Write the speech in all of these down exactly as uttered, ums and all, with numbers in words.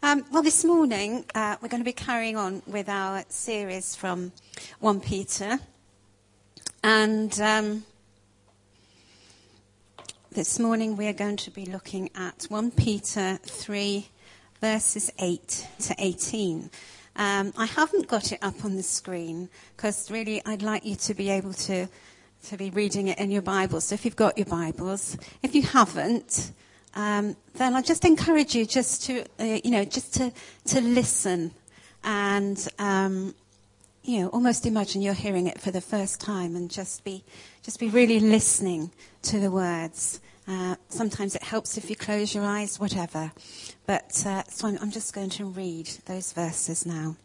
Um, well, this morning uh, we're going to be carrying on with our series from First Peter. And um, this morning we are going to be looking at First Peter three, verses eight to eighteen. Um, I haven't got it up on the screen because really I'd like you to be able to, to be reading it in your Bibles. So if you've got your Bibles, if you haven't, Um, then I just encourage you just to, uh, you know, just to, to listen and, um, you know, almost imagine you're hearing it for the first time and just be, just be really listening to the words. Uh, sometimes it helps if you close your eyes, whatever. But, uh, so I'm, I'm just going to read those verses now.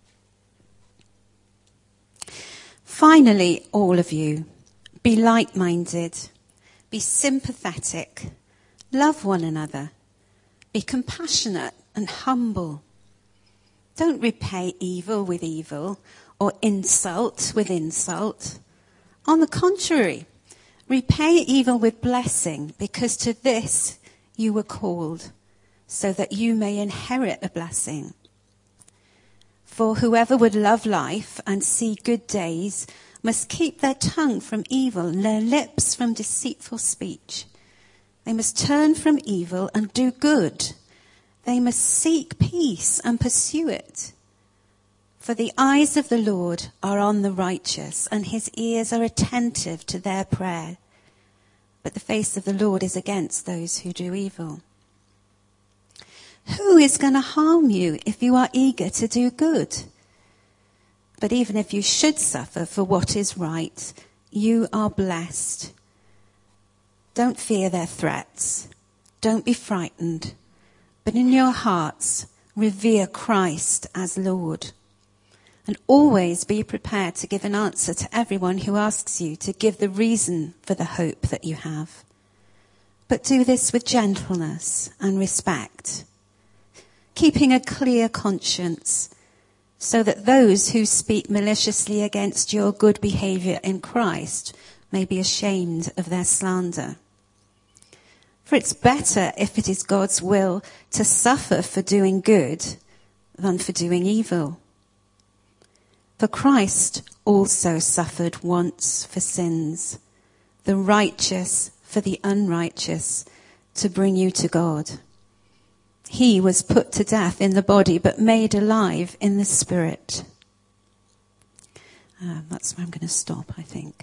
Finally, all of you, be like-minded, be sympathetic, love one another. Be compassionate and humble. Don't repay evil with evil or insult with insult. On the contrary, repay evil with blessing, because to this you were called, so that you may inherit a blessing. For whoever would love life and see good days must keep their tongue from evil and their lips from deceitful speech. They must turn from evil and do good. They must seek peace and pursue it. For the eyes of the Lord are on the righteous, and his ears are attentive to their prayer. But the face of the Lord is against those who do evil. Who is going to harm you if you are eager to do good? But even if you should suffer for what is right, you are blessed. Don't fear their threats. Don't be frightened. But in your hearts, revere Christ as Lord. And always be prepared to give an answer to everyone who asks you to give the reason for the hope that you have. But do this with gentleness and respect, keeping a clear conscience, so that those who speak maliciously against your good behavior in Christ may be ashamed of their slander. For it's better, if it is God's will, to suffer for doing good than for doing evil. For Christ also suffered once for sins, the righteous for the unrighteous, to bring you to God. He was put to death in the body, but made alive in the spirit. Um, that's where I'm going to stop, I think.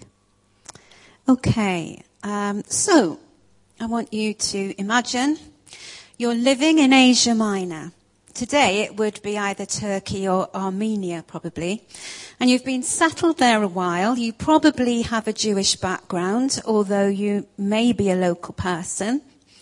Okay, um, so I want you to imagine you're living in Asia Minor. Today it would be either Turkey or Armenia, probably. And you've been settled there a while. You probably have a Jewish background, although you may be a local person.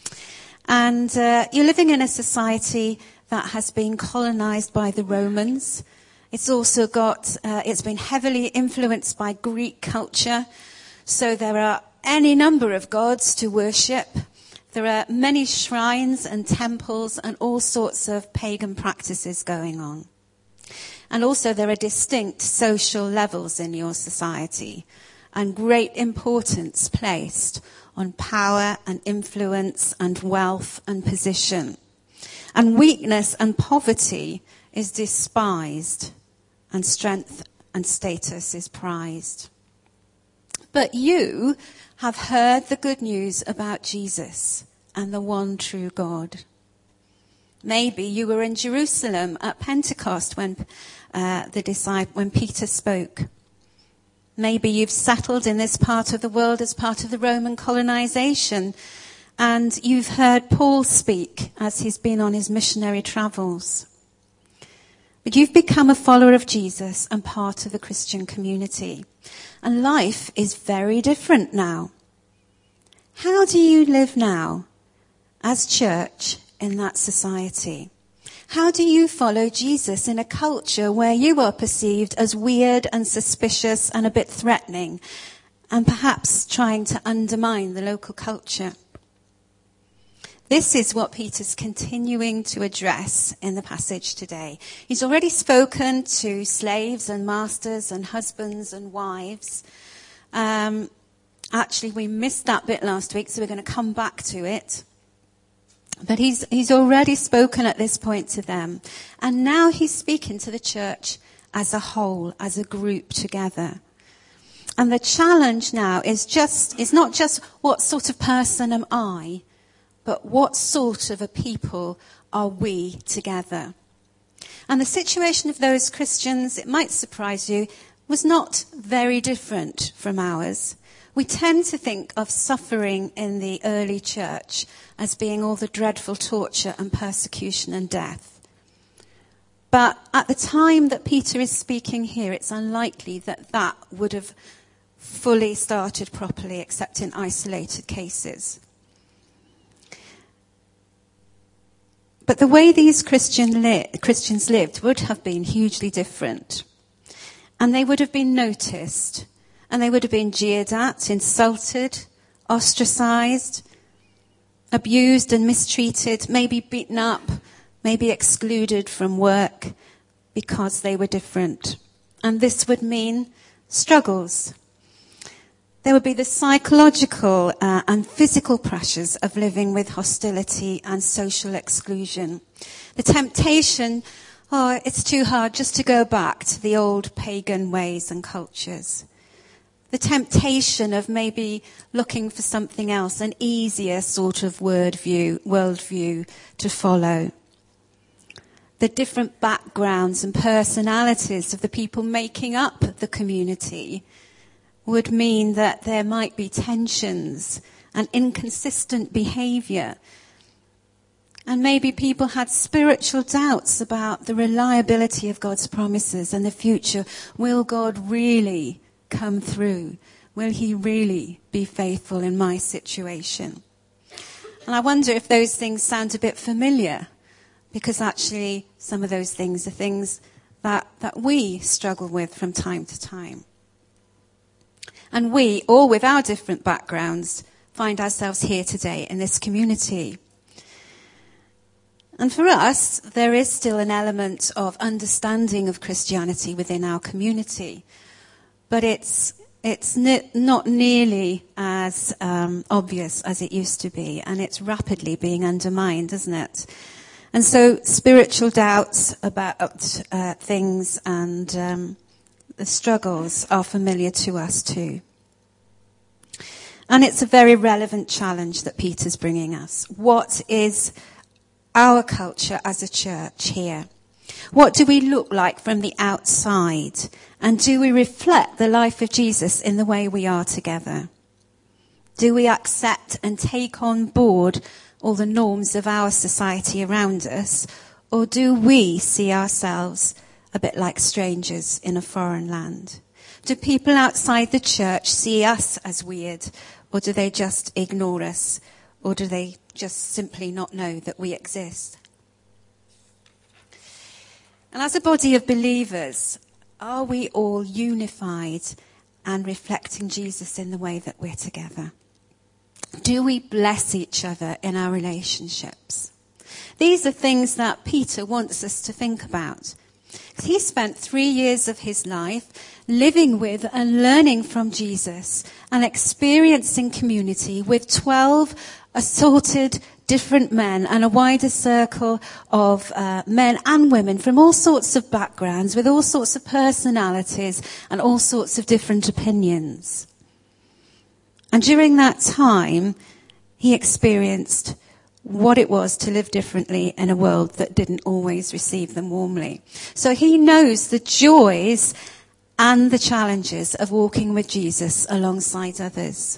And uh, you're living in a society that has been colonized by the Romans. It's also got, uh, it's been heavily influenced by Greek culture. So there are any number of gods to worship. There are many shrines and temples and all sorts of pagan practices going on. And also there are distinct social levels in your society and great importance placed on power and influence and wealth and position. And weakness and poverty is despised, and strength and status is prized. But you have heard the good news about Jesus and the one true God. Maybe you were in Jerusalem at Pentecost when uh, the disciple, when Peter spoke. Maybe you've settled in this part of the world as part of the Roman colonization, and you've heard Paul speak as he's been on his missionary travels. But you've become a follower of Jesus and part of the Christian community. And life is very different now. How do you live now as church in that society? How do you follow Jesus in a culture where you are perceived as weird and suspicious and a bit threatening, and perhaps trying to undermine the local culture? This is what Peter's continuing to address in the passage today. He's already spoken to slaves and masters and husbands and wives. Um, actually, we missed that bit last week, so we're going to come back to it. But he's, he's already spoken at this point to them. And now he's speaking to the church as a whole, as a group together. And the challenge now is just, is not just what sort of person am I, but what sort of a people are we together? And the situation of those Christians, it might surprise you, was not very different from ours. We tend to think of suffering in the early church as being all the dreadful torture and persecution and death. But at the time that Peter is speaking here, it's unlikely that that would have fully started properly, except in isolated cases. But the way these Christian li- Christians lived would have been hugely different. And they would have been noticed. And they would have been jeered at, insulted, ostracized, abused and mistreated, maybe beaten up, maybe excluded from work because they were different. And this would mean struggles. There would be the psychological uh, and physical pressures of living with hostility and social exclusion. The temptation, oh, it's too hard just to go back to the old pagan ways and cultures. The temptation of maybe looking for something else, an easier sort of word view, worldview to follow. The different backgrounds and personalities of the people making up the community would mean that there might be tensions and inconsistent behavior. And maybe people had spiritual doubts about the reliability of God's promises and the future. Will God really come through? Will he really be faithful in my situation? And I wonder if those things sound a bit familiar, because actually some of those things are things that, that we struggle with from time to time. And we, all with our different backgrounds, find ourselves here today in this community. And for us, there is still an element of understanding of Christianity within our community. But it's it's ne- not nearly as um, obvious as it used to be, and it's rapidly being undermined, isn't it? And so spiritual doubts about uh, things and um, the struggles are familiar to us too. And it's a very relevant challenge that Peter's bringing us. What is our culture as a church here? What do we look like from the outside? And do we reflect the life of Jesus in the way we are together? Do we accept and take on board all the norms of our society around us? Or do we see ourselves a bit like strangers in a foreign land? Do people outside the church see us as weird? Or do they just ignore us? Or do they just simply not know that we exist? And as a body of believers, are we all unified and reflecting Jesus in the way that we're together? Do we bless each other in our relationships? These are things that Peter wants us to think about. He spent three years of his life living with and learning from Jesus and experiencing community with twelve assorted different men and a wider circle of uh, men and women from all sorts of backgrounds, with all sorts of personalities and all sorts of different opinions. And during that time, he experienced what it was to live differently in a world that didn't always receive them warmly. So he knows the joys and the challenges of walking with Jesus alongside others.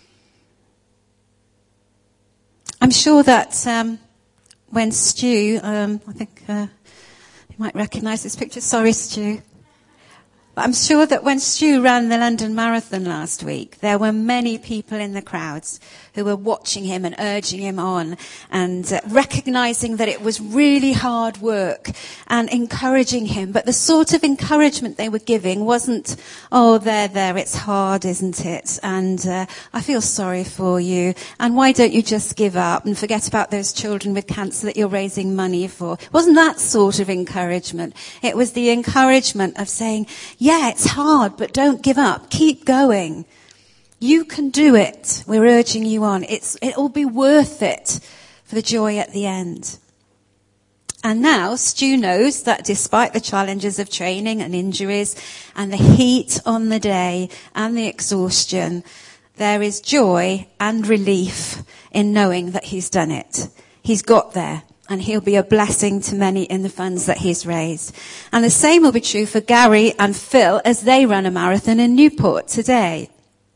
I'm sure that um, when Stu, um, I think uh, you might recognise this picture. Sorry, Stu. I'm sure that when Stu ran the London Marathon last week, there were many people in the crowds who were watching him and urging him on and uh, recognising that it was really hard work and encouraging him. But the sort of encouragement they were giving wasn't, oh, there, there, it's hard, isn't it? And uh, I feel sorry for you. And why don't you just give up and forget about those children with cancer that you're raising money for? It wasn't that sort of encouragement. It was the encouragement of saying, yeah, it's hard, but don't give up. Keep going. You can do it. We're urging you on. It's, it'll be worth it for the joy at the end. And now Stu knows that despite the challenges of training and injuries and the heat on the day and the exhaustion, there is joy and relief in knowing that he's done it. He's got there, and he'll be a blessing to many in the funds that he's raised. And the same will be true for Gary and Phil as they run a marathon in Newport today.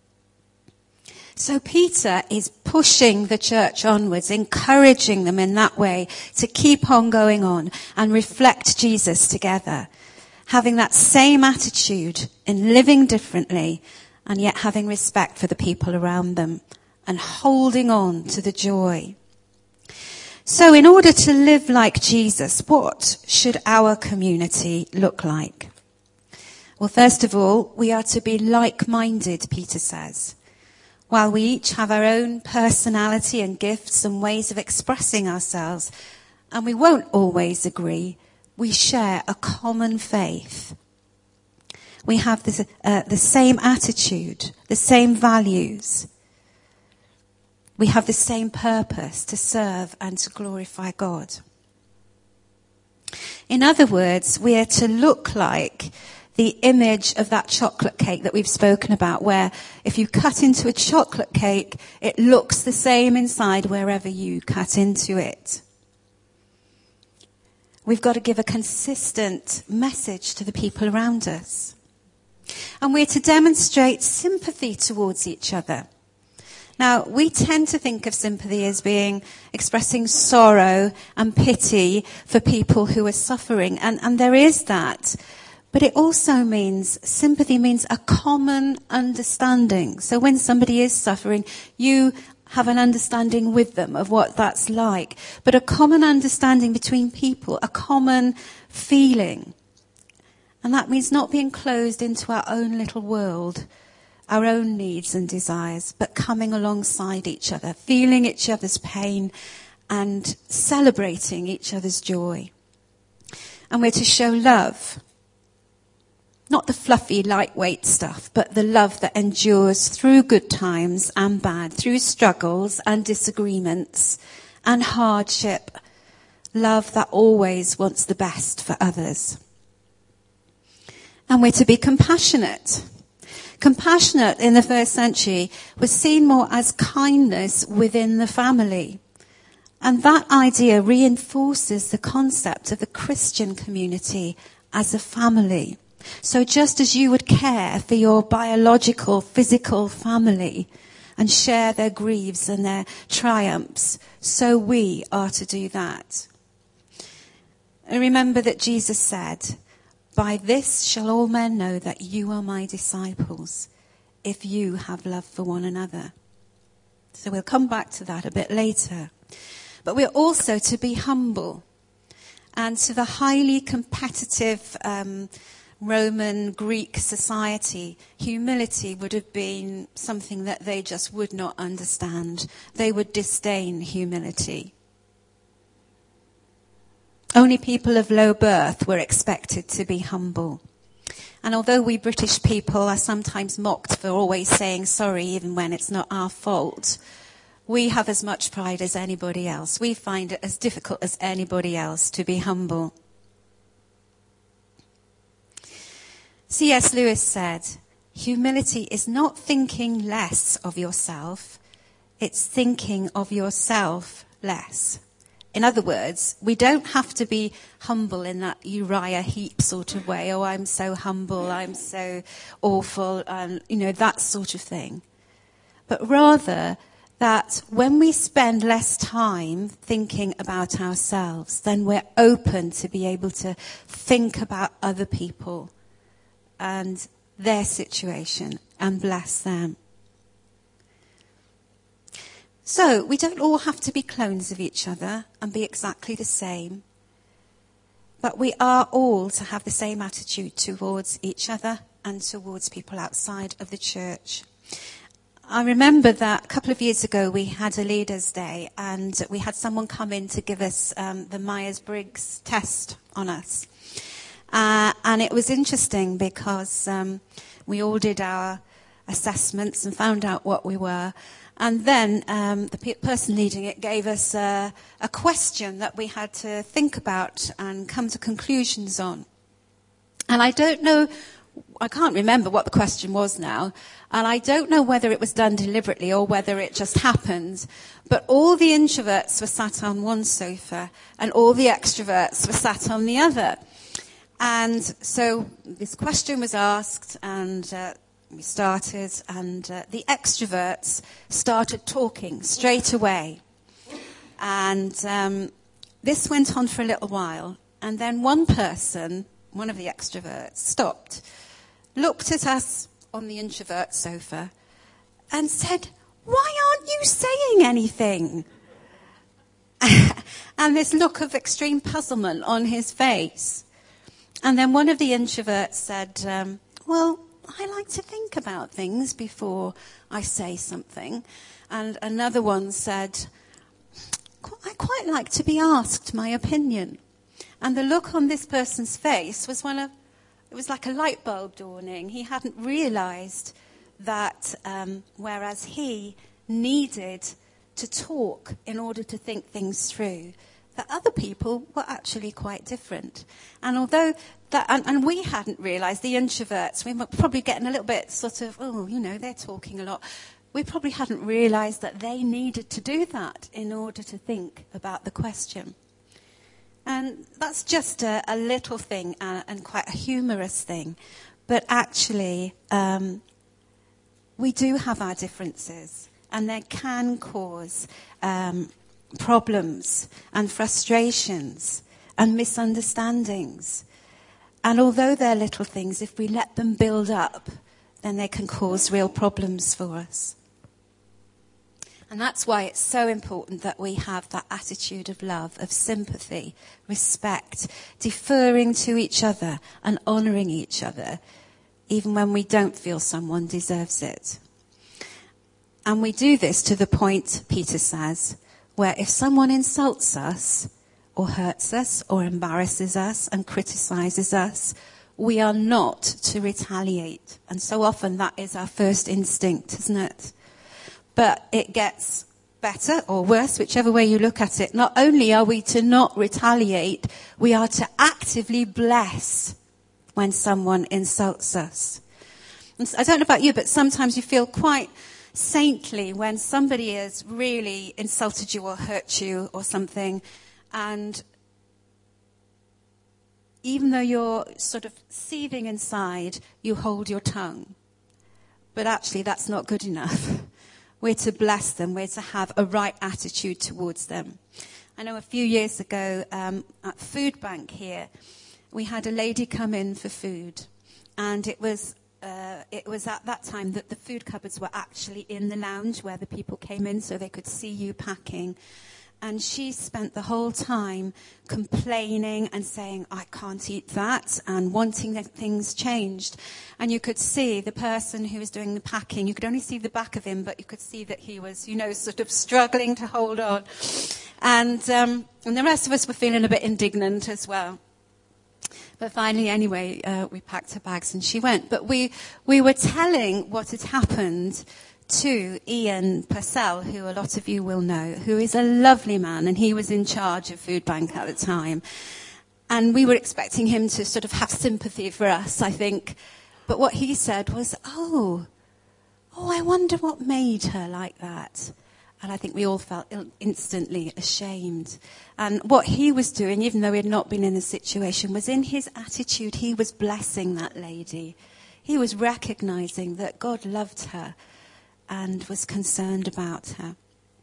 So Peter is pushing the church onwards, encouraging them in that way to keep on going on and reflect Jesus together, having that same attitude in living differently and yet having respect for the people around them and holding on to the joy. So in order to live like Jesus, what should our community look like? Well, first of all, we are to be like-minded, Peter says. While we each have our own personality and gifts and ways of expressing ourselves, and we won't always agree, we share a common faith. We have this, uh, the same attitude, the same values. We have the same purpose to serve and to glorify God. In other words, we are to look like the image of that chocolate cake that we've spoken about, where if you cut into a chocolate cake, it looks the same inside wherever you cut into it. We've got to give a consistent message to the people around us. And we're to demonstrate sympathy towards each other. Now, we tend to think of sympathy as being expressing sorrow and pity for people who are suffering, and, and there is that. But it also means, sympathy means a common understanding. So when somebody is suffering, you have an understanding with them of what that's like. But a common understanding between people, a common feeling. And that means not being closed into our own little world, our own needs and desires, but coming alongside each other, feeling each other's pain and celebrating each other's joy. And we're to show love. Not the fluffy, lightweight stuff, but the love that endures through good times and bad, through struggles and disagreements and hardship. Love that always wants the best for others. And we're to be compassionate. Compassionate in the first century was seen more as kindness within the family. And that idea reinforces the concept of the Christian community as a family. So just as you would care for your biological, physical family and share their griefs and their triumphs, so we are to do that. And remember that Jesus said, "By this shall all men know that you are my disciples, if you have love for one another." So we'll come back to that a bit later. But we're also to be humble. And to the highly competitive um Roman Greek society, humility would have been something that they just would not understand. They would disdain humility. Only people of low birth were expected to be humble. And although we British people are sometimes mocked for always saying sorry even when it's not our fault, we have as much pride as anybody else. We find it as difficult as anybody else to be humble. C S Lewis said, "Humility is not thinking less of yourself, it's thinking of yourself less." In other words, we don't have to be humble in that Uriah Heep sort of way. Oh, I'm so humble, I'm so awful, and you know, that sort of thing. But rather that when we spend less time thinking about ourselves, then we're open to be able to think about other people and their situation and bless them. So we don't all have to be clones of each other and be exactly the same, but we are all to have the same attitude towards each other and towards people outside of the church. I remember that a couple of years ago we had a Leaders' Day and we had someone come in to give us um, the Myers-Briggs test on us. Uh, and it was interesting because um, we all did our assessments and found out what we were. And then um, the pe- person leading it gave us uh, a question that we had to think about and come to conclusions on. And I don't know, I can't remember what the question was now, and I don't know whether it was done deliberately or whether it just happened, but all the introverts were sat on one sofa and all the extroverts were sat on the other. And so this question was asked, and uh, we started, and uh, the extroverts started talking straight away. And um, this went on for a little while. And then one person, one of the extroverts, stopped, looked at us on the introvert sofa, and said, "Why aren't you saying anything?" And this look of extreme puzzlement on his face. And then one of the introverts said, um, well, I like to think about things before I say something. And another one said, I quite like to be asked my opinion. And the look on this person's face was one of, it was like a light bulb dawning. He hadn't realized that um, whereas he needed to talk in order to think things through, that other people were actually quite different. And although that, and, and we hadn't realised, the introverts, we were probably getting a little bit sort of, oh, you know, they're talking a lot. We probably hadn't realised that they needed to do that in order to think about the question. And that's just a, a little thing uh, and quite a humorous thing. But actually, um, we do have our differences, and they can cause um, problems and frustrations and misunderstandings. And although they're little things, if we let them build up, then they can cause real problems for us. And that's why it's so important that we have that attitude of love, of sympathy, respect, deferring to each other and honouring each other, even when we don't feel someone deserves it. And we do this to the point, Peter says, where if someone insults us or hurts us or embarrasses us and criticises us, we are not to retaliate. And so often that is our first instinct, isn't it? But it gets better or worse, whichever way you look at it. Not only are we to not retaliate, we are to actively bless when someone insults us. And I don't know about you, but sometimes you feel quite saintly when somebody has really insulted you or hurt you or something, and even though you're sort of seething inside, you hold your tongue. But actually that's not good enough. We're to bless them. We're to have a right attitude towards them. I know a few years ago um, at Food Bank here, we had a lady come in for food, and it was Uh, it was at that time that the food cupboards were actually in the lounge where the people came in so they could see you packing. And she spent the whole time complaining and saying, I can't eat that, and wanting that things changed. And you could see the person who was doing the packing, you could only see the back of him, but you could see that he was, you know, sort of struggling to hold on. And, um, and the rest of us were feeling a bit indignant as well. But finally, anyway, uh, we packed her bags and she went. But we we were telling what had happened to Ian Purcell, who a lot of you will know, who is a lovely man, and he was in charge of Food Bank at the time. And we were expecting him to sort of have sympathy for us, I think. But what he said was, oh, oh, I wonder what made her like that. And I think we all felt instantly ashamed. And what he was doing, even though he had not been in the situation, was in his attitude, he was blessing that lady. He was recognizing that God loved her and was concerned about her.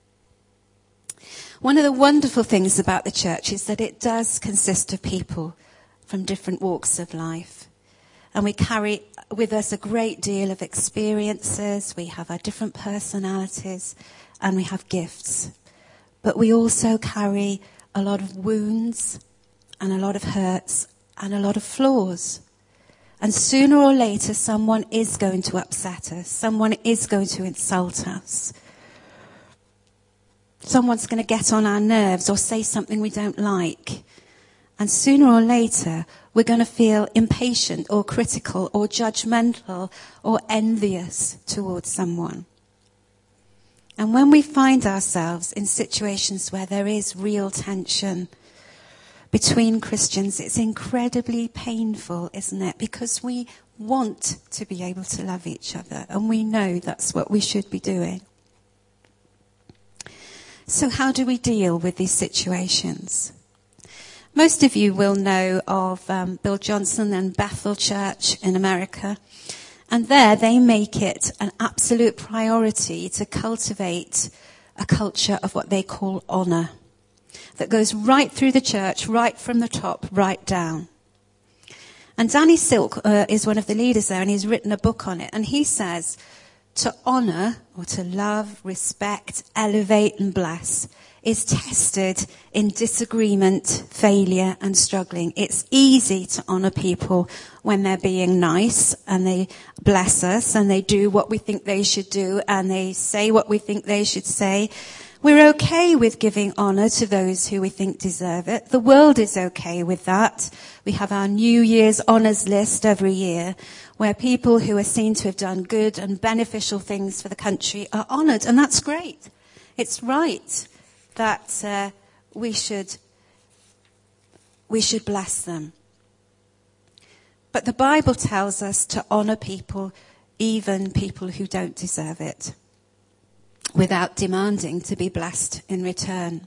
One of the wonderful things about the church is that it does consist of people from different walks of life. And we carry with us a great deal of experiences. We have our different personalities. And we have gifts. But we also carry a lot of wounds and a lot of hurts and a lot of flaws. And sooner or later, someone is going to upset us. Someone is going to insult us. Someone's going to get on our nerves or say something we don't like. And sooner or later, we're going to feel impatient or critical or judgmental or envious towards someone. And when we find ourselves in situations where there is real tension between Christians, it's incredibly painful, isn't it? Because we want to be able to love each other, and we know that's what we should be doing. So how do we deal with these situations? Most of you will know of um, Bill Johnson and Bethel Church in America. And there they make it an absolute priority to cultivate a culture of what they call honor, that goes right through the church, right from the top, right down. And Danny Silk uh, is one of the leaders there, and he's written a book on it. And he says, to honor, or to love, respect, elevate and bless, is tested in disagreement, failure and struggling. It's easy to honor people when they're being nice and they bless us and they do what we think they should do and they say what we think they should say. We're okay with giving honor to those who we think deserve it. The world is okay with that. We have our New Year's honors list every year where people who are seen to have done good and beneficial things for the country are honored, and that's great. It's right that uh, we should we should bless them. But the Bible tells us to honor people, even people who don't deserve it, without demanding to be blessed in return.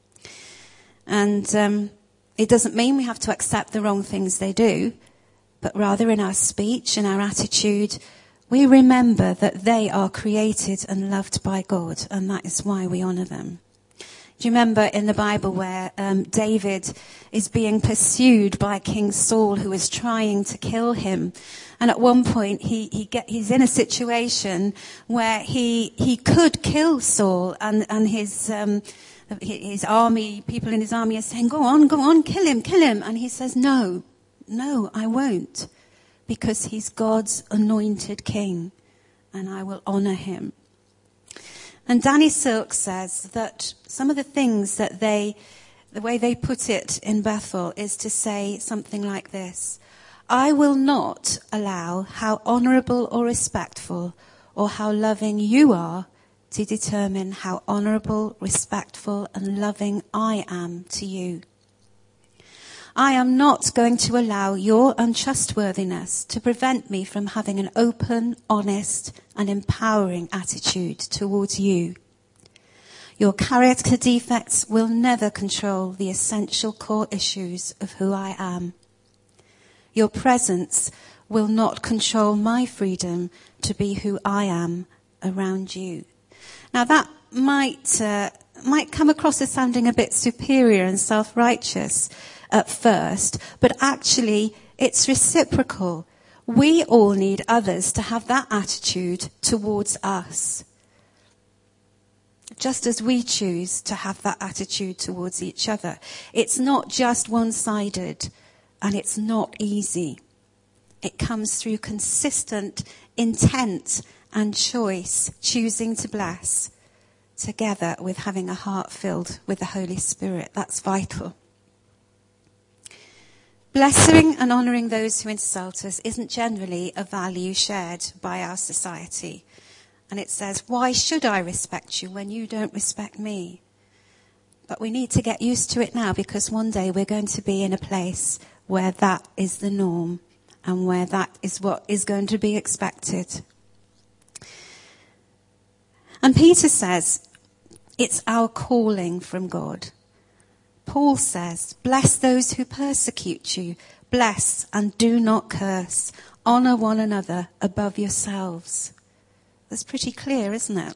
And um, it doesn't mean we have to accept the wrong things they do, but rather in our speech and our attitude, we remember that they are created and loved by God, and that is why we honor them. Do you remember in the Bible where um, David is being pursued by King Saul, who is trying to kill him? And at one point, he, he get, he's in a situation where he he could kill Saul, and and his um, his army, people in his army are saying, "Go on, go on, kill him, kill him," and he says, "No, no, I won't, because he's God's anointed king, and I will honor him." And Danny Silk says that some of the things that they, the way they put it in Bethel is to say something like this: I will not allow how honourable or respectful or how loving you are to determine how honourable, respectful and loving I am to you. I am not going to allow your untrustworthiness to prevent me from having an open, honest and empowering attitude towards you. Your character defects will never control the essential core issues of who I am. Your presence will not control my freedom to be who I am around you. Now that might uh, might come across as sounding a bit superior and self-righteous at first, but actually it's reciprocal. We all need others to have that attitude towards us, just as we choose to have that attitude towards each other. It's not just one-sided, and it's not easy. It comes through consistent intent and choice, choosing to bless, together with having a heart filled with the Holy Spirit. That's vital. Blessing and honouring those who insult us isn't generally a value shared by our society. And it says, why should I respect you when you don't respect me? But we need to get used to it now, because one day we're going to be in a place where that is the norm and where that is what is going to be expected. And Peter says, it's our calling from God. Paul says, bless those who persecute you. Bless and do not curse. Honour one another above yourselves. That's pretty clear, isn't it?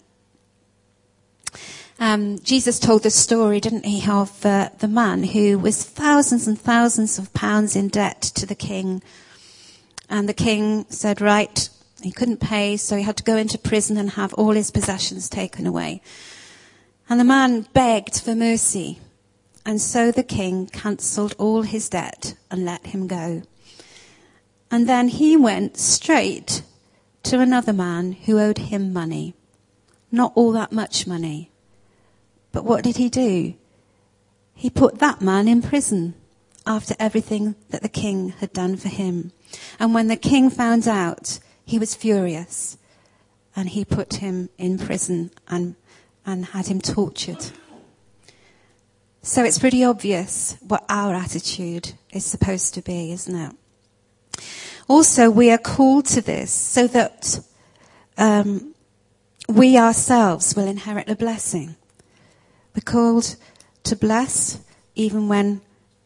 Um, Jesus told the story, didn't he, of uh, the man who was thousands and thousands of pounds in debt to the king. And the king said, right, he couldn't pay, so he had to go into prison and have all his possessions taken away. And the man begged for mercy. And so the king cancelled all his debt and let him go. And then he went straight to another man who owed him money. Not all that much money. But what did he do? He put that man in prison after everything that the king had done for him. And when the king found out, he was furious. And he put him in prison and and had him tortured. So it's pretty obvious what our attitude is supposed to be, isn't it? Also, we are called to this so that um, we ourselves will inherit the blessing. We're called to bless even when,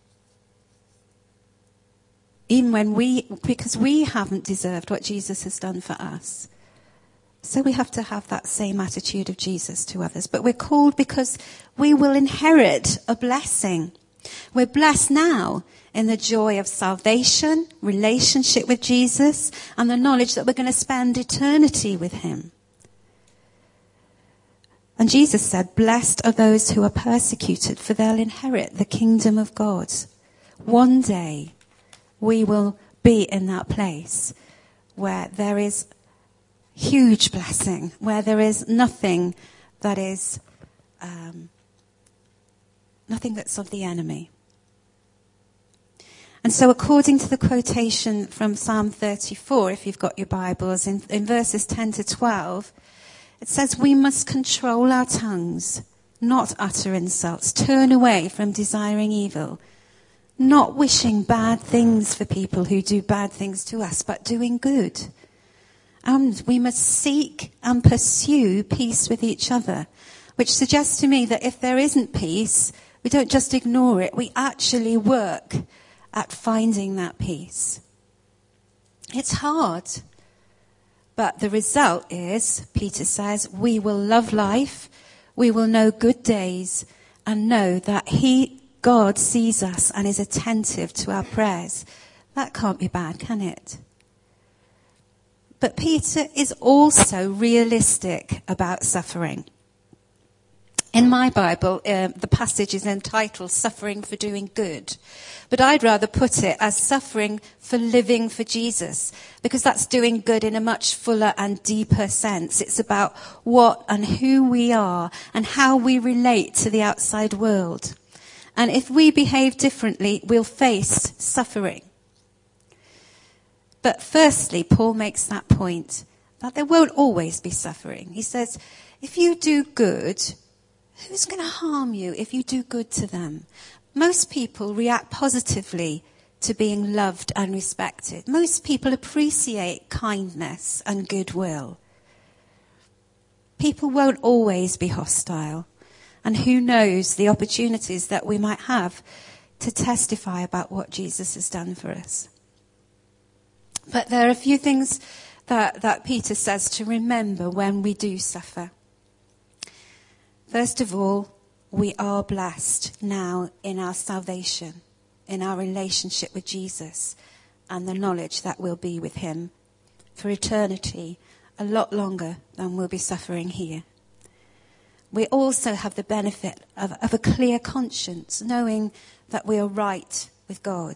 even when we, because we haven't deserved what Jesus has done for us. So we have to have that same attitude of Jesus to others. But we're called because we will inherit a blessing. We're blessed now in the joy of salvation, relationship with Jesus, and the knowledge that we're going to spend eternity with him. And Jesus said, blessed are those who are persecuted, for they'll inherit the kingdom of God. One day we will be in that place where there is huge blessing, where there is nothing that is, um, nothing that's of the enemy. And so according to the quotation from Psalm thirty-four, if you've got your Bibles, in, in verses ten to twelve, it says we must control our tongues, not utter insults, turn away from desiring evil, not wishing bad things for people who do bad things to us, but doing good. And we must seek and pursue peace with each other, which suggests to me that if there isn't peace, we don't just ignore it, we actually work at finding that peace. It's hard, but the result is, Peter says, we will love life, we will know good days, and know that he, God, sees us and is attentive to our prayers. That can't be bad, can it? But Peter is also realistic about suffering. In my Bible, uh, the passage is entitled Suffering for Doing Good. But I'd rather put it as suffering for living for Jesus, because that's doing good in a much fuller and deeper sense. It's about what and who we are and how we relate to the outside world. And if we behave differently, we'll face suffering. But firstly, Paul makes that point that there won't always be suffering. He says, if you do good, who's going to harm you if you do good to them? Most people react positively to being loved and respected. Most people appreciate kindness and goodwill. People won't always be hostile. And who knows the opportunities that we might have to testify about what Jesus has done for us. But there are a few things that, that Peter says to remember when we do suffer. First of all, we are blessed now in our salvation, in our relationship with Jesus, and the knowledge that we'll be with him for eternity, a lot longer than we'll be suffering here. We also have the benefit of, of a clear conscience, knowing that we are right with God.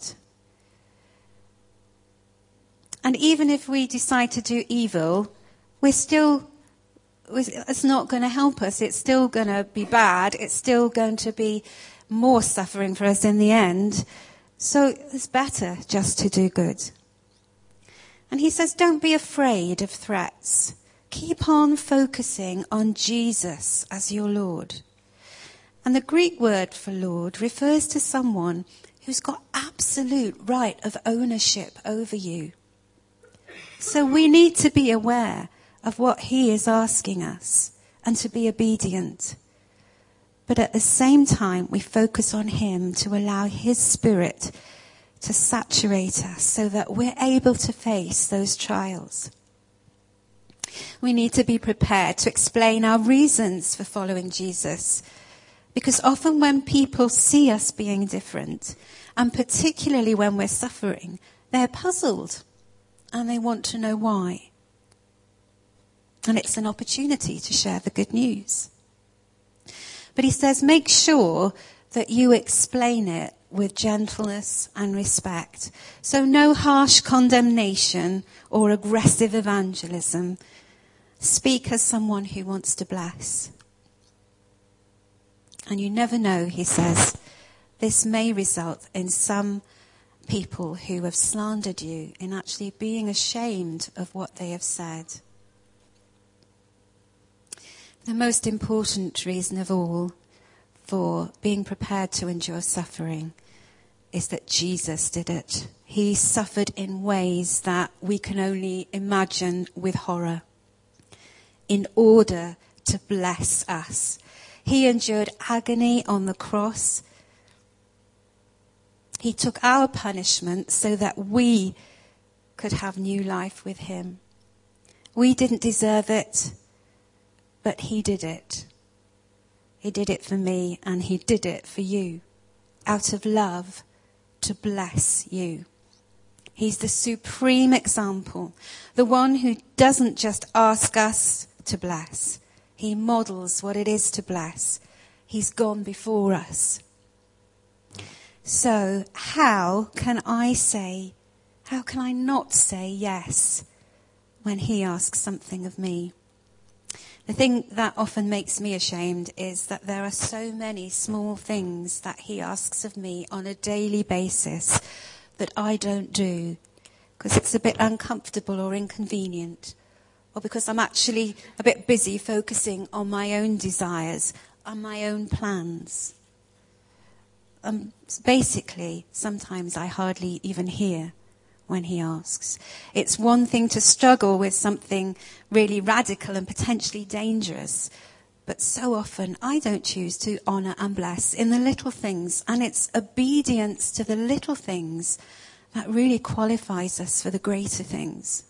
And even if we decide to do evil, we're still, it's not going to help us. It's still going to be bad. It's still going to be more suffering for us in the end. So it's better just to do good. And he says, don't be afraid of threats. Keep on focusing on Jesus as your Lord. And the Greek word for Lord refers to someone who's got absolute right of ownership over you. So we need to be aware of what he is asking us and to be obedient. But at the same time, we focus on him to allow his spirit to saturate us so that we're able to face those trials. We need to be prepared to explain our reasons for following Jesus. Because often when people see us being different, and particularly when we're suffering, they're puzzled. And they want to know why. And it's an opportunity to share the good news. But he says, make sure that you explain it with gentleness and respect. So no harsh condemnation or aggressive evangelism. Speak as someone who wants to bless. And you never know, he says, this may result in some people who have slandered you in actually being ashamed of what they have said. The most important reason of all for being prepared to endure suffering is that Jesus did it. He suffered in ways that we can only imagine with horror in order to bless us. He endured agony on the cross. He took our punishment so that we could have new life with him. We didn't deserve it, but he did it. He did it for me, and he did it for you, out of love, to bless you. He's the supreme example, the one who doesn't just ask us to bless. He models what it is to bless. He's gone before us. So how can I say, how can I not say yes when he asks something of me? The thing that often makes me ashamed is that there are so many small things that he asks of me on a daily basis that I don't do because it's a bit uncomfortable or inconvenient, or because I'm actually a bit busy focusing on my own desires, on my own plans. Um, basically, sometimes I hardly even hear when he asks. It's one thing to struggle with something really radical and potentially dangerous, but so often I don't choose to honour and bless in the little things, and it's obedience to the little things that really qualifies us for the greater things.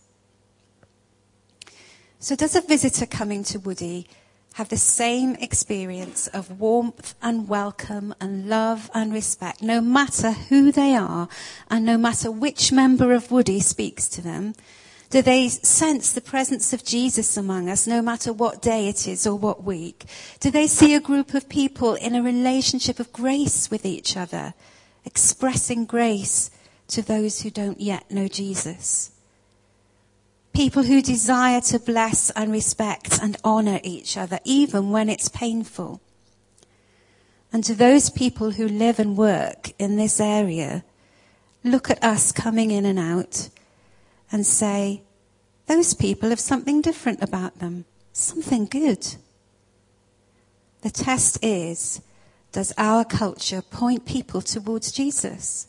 So does a visitor coming to Woody have the same experience of warmth and welcome and love and respect, no matter who they are and no matter which member of Woody speaks to them? Do they sense the presence of Jesus among us, no matter what day it is or what week? Do they see a group of people in a relationship of grace with each other, expressing grace to those who don't yet know Jesus? People who desire to bless and respect and honour each other, even when it's painful. And to those people who live and work in this area, look at us coming in and out and say, those people have something different about them, something good. The test is, does our culture point people towards Jesus?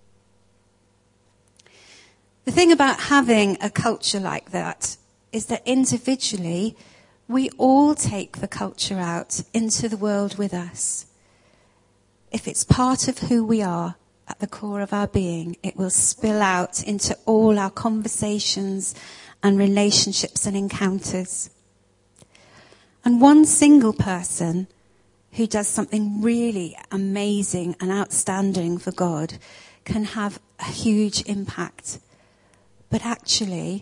The thing about having a culture like that is that individually we all take the culture out into the world with us. If it's part of who we are at the core of our being, it will spill out into all our conversations and relationships and encounters. And one single person who does something really amazing and outstanding for God can have a huge impact. But actually,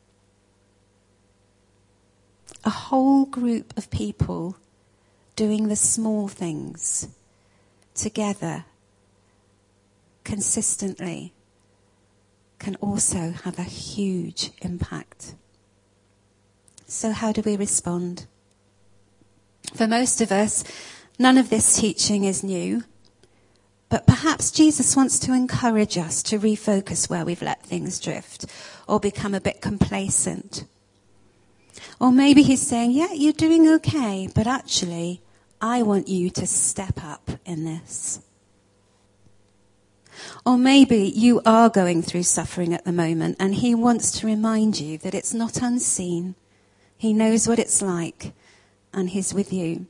a whole group of people doing the small things together, consistently, can also have a huge impact. So how do we respond? For most of us, none of this teaching is new. But perhaps Jesus wants to encourage us to refocus where we've let things drift or become a bit complacent. Or maybe he's saying, yeah, you're doing okay, but actually, I want you to step up in this. Or maybe you are going through suffering at the moment and he wants to remind you that it's not unseen. He knows what it's like and he's with you.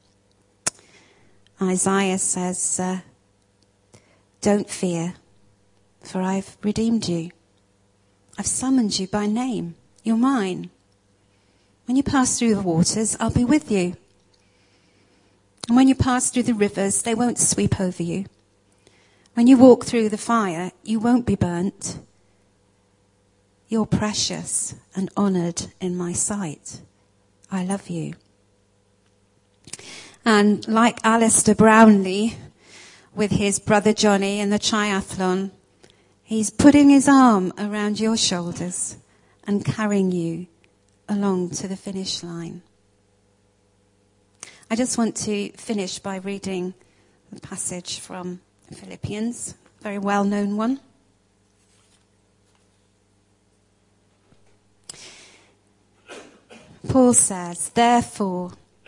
Isaiah says, uh, don't fear, for I've redeemed you. I've summoned you by name. You're mine. When you pass through the waters, I'll be with you. And when you pass through the rivers, they won't sweep over you. When you walk through the fire, you won't be burnt. You're precious and honoured in my sight. I love you. And like Alistair Brownlee, with his brother Johnny in the triathlon, he's putting his arm around your shoulders and carrying you along to the finish line. I just want to finish by reading the passage from Philippians, a very well-known one. Paul says, therefore,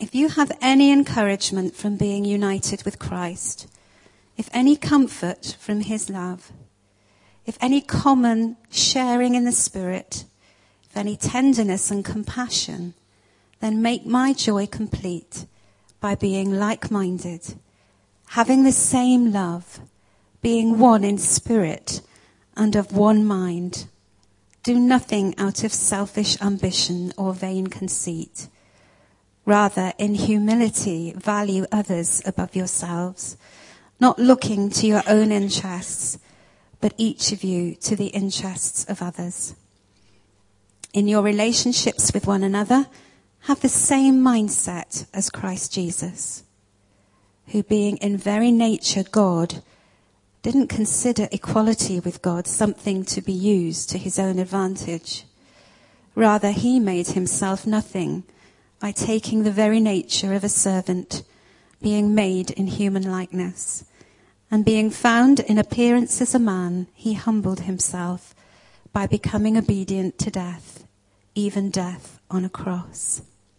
if you have any encouragement from being united with Christ, if any comfort from his love, if any common sharing in the Spirit, if any tenderness and compassion, then make my joy complete by being like-minded, having the same love, being one in spirit and of one mind. Do nothing out of selfish ambition or vain conceit. Rather, in humility, value others above yourselves, not looking to your own interests, but each of you to the interests of others. In your relationships with one another, have the same mindset as Christ Jesus, who being in very nature God, didn't consider equality with God something to be used to his own advantage. Rather, he made himself nothing by taking the very nature of a servant, being made in human likeness. And being found in appearance as a man, he humbled himself by becoming obedient to death, even death on a cross.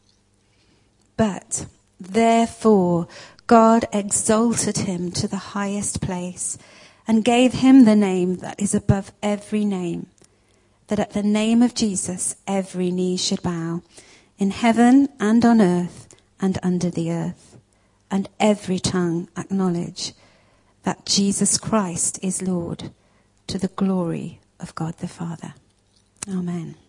But, therefore, God exalted him to the highest place and gave him the name that is above every name, that at the name of Jesus every knee should bow, in heaven and on earth and under the earth, and every tongue acknowledge that Jesus Christ is Lord, to the glory of God the Father. Amen.